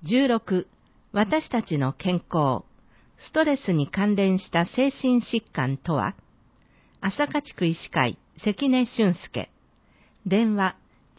16、私たちの健康、ストレスに関連した精神疾患とは？朝霞地区医師会、関根俊介。電話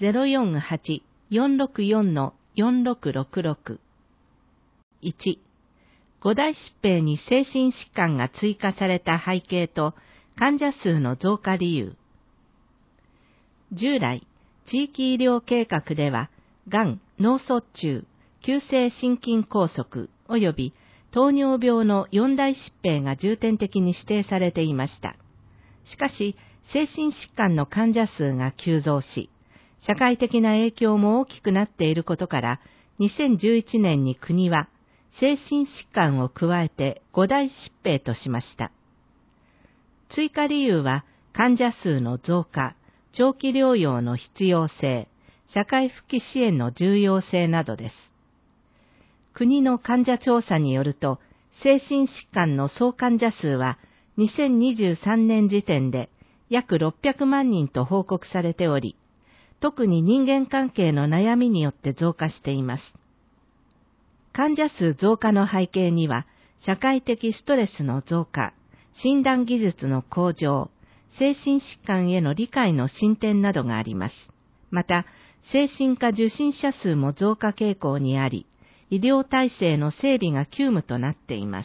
048-464-4666。1、五大疾病に精神疾患が追加された背景と患者数の増加理由。従来、地域医療計画では、がん、脳卒中、急性心筋梗塞及び糖尿病の4大疾病が重点的に指定されていました。しかし、精神疾患の患者数が急増し、社会的な影響も大きくなっていることから、2011年に国は、精神疾患を加えて5大疾病としました。追加理由は、患者数の増加、長期療養の必要性、社会復帰支援の重要性などです。国の患者調査によると、精神疾患の総患者数は2023年時点で約600万人と報告されており、特に人間関係の悩みによって増加しています。患者数増加の背景には、社会的ストレスの増加、診断技術の向上、精神疾患への理解の進展などがあります。また、精神科受診者数も増加傾向にあり、医療体制の整備が急務となっています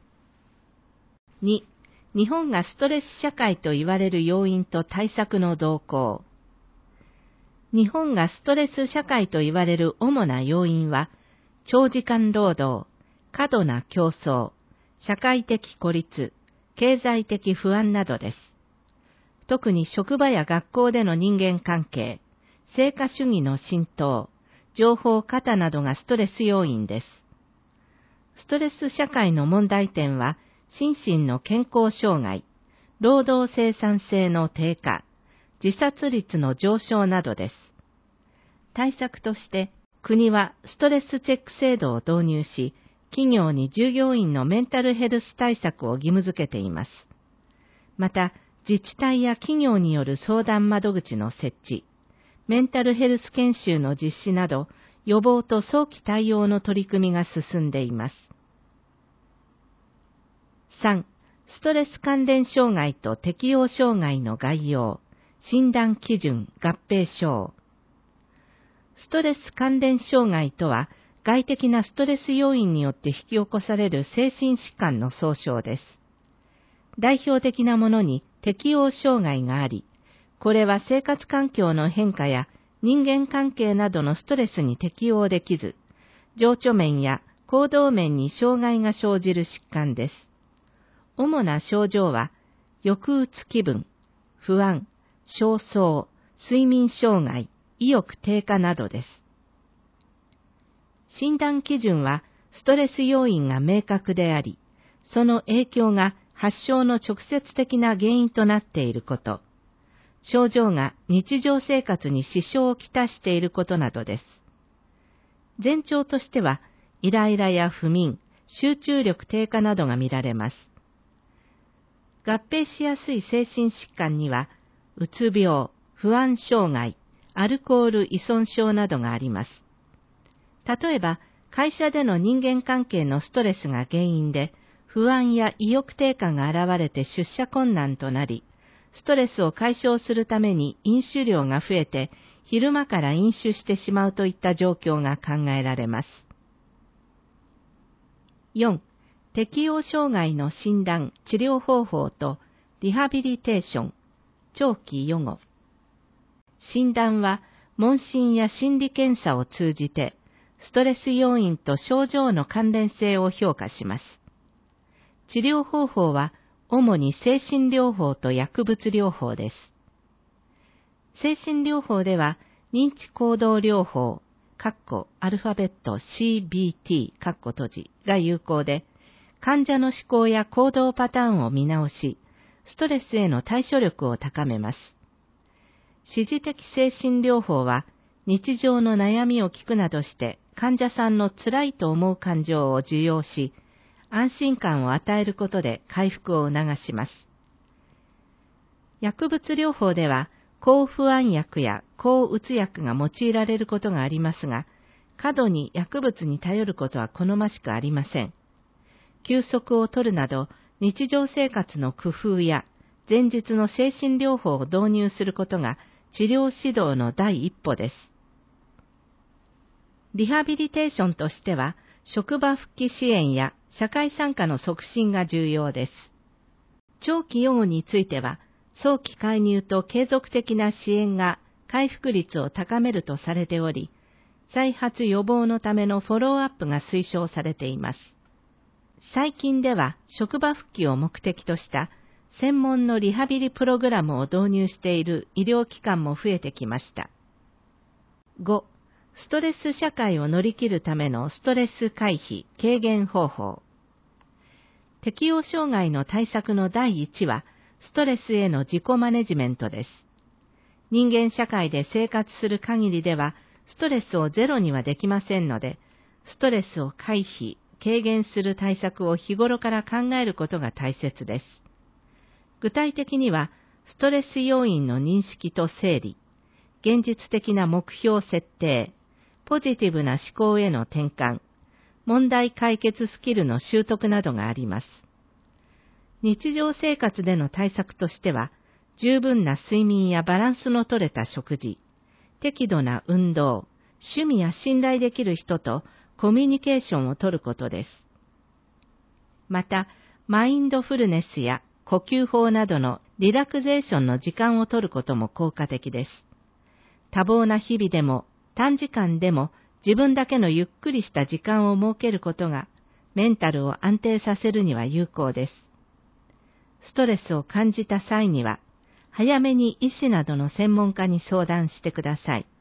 。2、日本がストレス社会と言われる要因と対策の動向。日本がストレス社会と言われる主な要因は、長時間労働、過度な競争、社会的孤立、経済的不安などです。特に職場や学校での人間関係、成果主義の浸透、情報過多などがストレス要因です。ストレス社会の問題点は、心身の健康障害、労働生産性の低下、自殺率の上昇などです。対策として、国はストレスチェック制度を導入し、企業に従業員のメンタルヘルス対策を義務付けています。また、自治体や企業による相談窓口の設置、メンタルヘルス研修の実施など、予防と早期対応の取り組みが進んでいます。3、ストレス関連障害と適応障害の概要、診断基準合併症。ストレス関連障害とは、外的なストレス要因によって引き起こされる精神疾患の総称です。代表的なものに適応障害があり、これは生活環境の変化や人間関係などのストレスに適応できず、情緒面や行動面に障害が生じる疾患です。主な症状は、抑うつ気分、不安、焦燥、睡眠障害、意欲低下などです。診断基準は、ストレス要因が明確であり、その影響が発症の直接的な原因となっていること、症状が日常生活に支障をきたしていることなどです。前兆としては、イライラや不眠、集中力低下などが見られます。合併しやすい精神疾患には、うつ病、不安障害、アルコール依存症などがあります。例えば、会社での人間関係のストレスが原因で、不安や意欲低下が現れて出社困難となり、ストレスを解消するために飲酒量が増えて、昼間から飲酒してしまうといった状況が考えられます。4. 適応障害の診断・治療方法とリハビリテーション、長期予後。診断は問診や心理検査を通じて、ストレス要因と症状の関連性を評価します。治療方法は主に精神療法と薬物療法です。精神療法では認知行動療法、アルファベット CBT が有効で、患者の思考や行動パターンを見直し、ストレスへの対処力を高めます。支持的精神療法は、日常の悩みを聞くなどして患者さんの辛いと思う感情を受容し、安心感を与えることで回復を促します。薬物療法では、抗不安薬や抗うつ薬が用いられることがありますが、 過度に薬物に頼ることは好ましくありません。休息を取るなど、日常生活の工夫や、前日の精神療法を導入することが治療指導の第一歩です。リハビリテーションとしては、職場復帰支援や社会参加の促進が重要です。長期予後については、早期介入と継続的な支援が回復率を高めるとされており、再発予防のためのフォローアップが推奨されています。最近では職場復帰を目的とした専門のリハビリプログラムを導入している医療機関も増えてきました。5、ストレス社会を乗り切るためのストレス回避・軽減方法。適応障害の対策の第一は、ストレスへの自己マネジメントです。人間社会で生活する限りでは、ストレスをゼロにはできませんので、ストレスを回避・軽減する対策を日頃から考えることが大切です。具体的には、ストレス要因の認識と整理、現実的な目標設定、ポジティブな思考への転換、問題解決スキルの習得などがあります。日常生活での対策としては、十分な睡眠やバランスの取れた食事、適度な運動、趣味や信頼できる人とコミュニケーションをとることです。また、マインドフルネスや呼吸法などのリラクゼーションの時間を取ることも効果的です。多忙な日々でも短時間でも自分だけのゆっくりした時間を設けることがメンタルを安定させるには有効です。ストレスを感じた際には、早めに医師などの専門家に相談してください。